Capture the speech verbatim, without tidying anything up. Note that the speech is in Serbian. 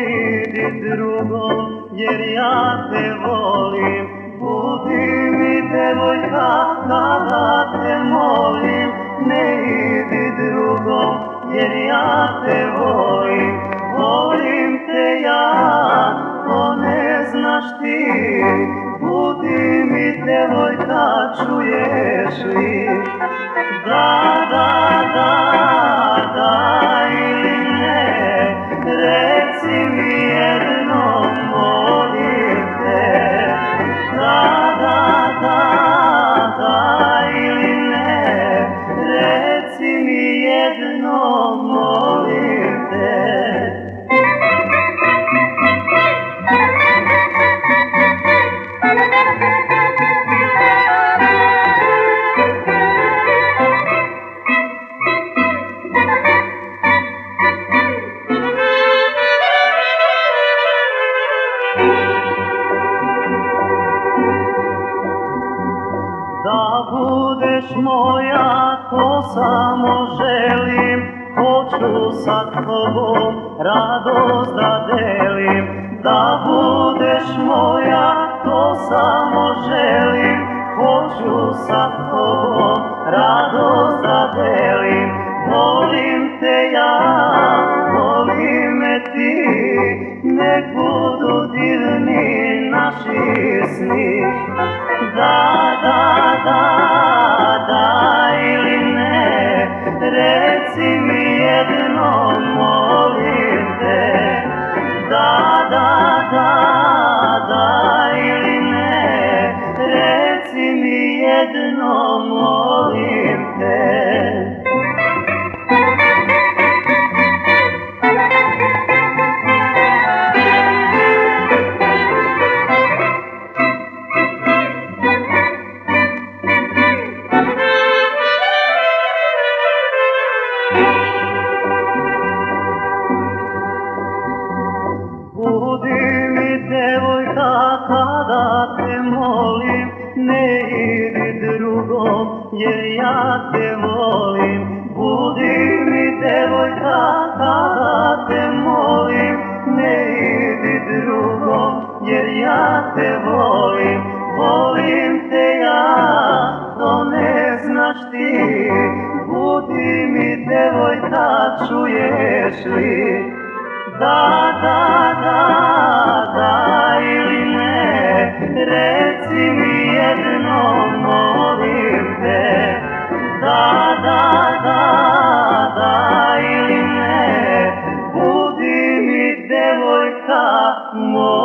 idi drugom, jer ja te volim. Budi mi devojka kada te molim, ne idi drugom, jer ja te volim. Volim te ja, to ne znaš ti, budi mi devojka, čuješ li? Da, da, da, da ili ne, reci mi jedno, molim te. Da, da, da, da ili ne, reci mi jedno, molim te. Da budeš moja, to samo želim, hoću sa tobom radost da delim. Da budeš moja, to samo želim, hoću sa tobom radost da delim. Volim te ja, voli me ti, nek budu divni naši sni. Da, da, da, da ili ne, reci mi jedno, molim te. Da, da, da, da ili ne, reci mi jedno, molim te. Budi mi devojka kada te molim, ne idi drugom, jer ja te volim. Budi mi devojka kada te molim, ne idi drugom, jer ja te volim. Volim te ja, to ne znaš ti, budi mi devojka, čuješ li? Da, da, da, da ili ne, reci mi jedno, molim te. Da, da, da, da ili ne, budi mi devojka, molim te.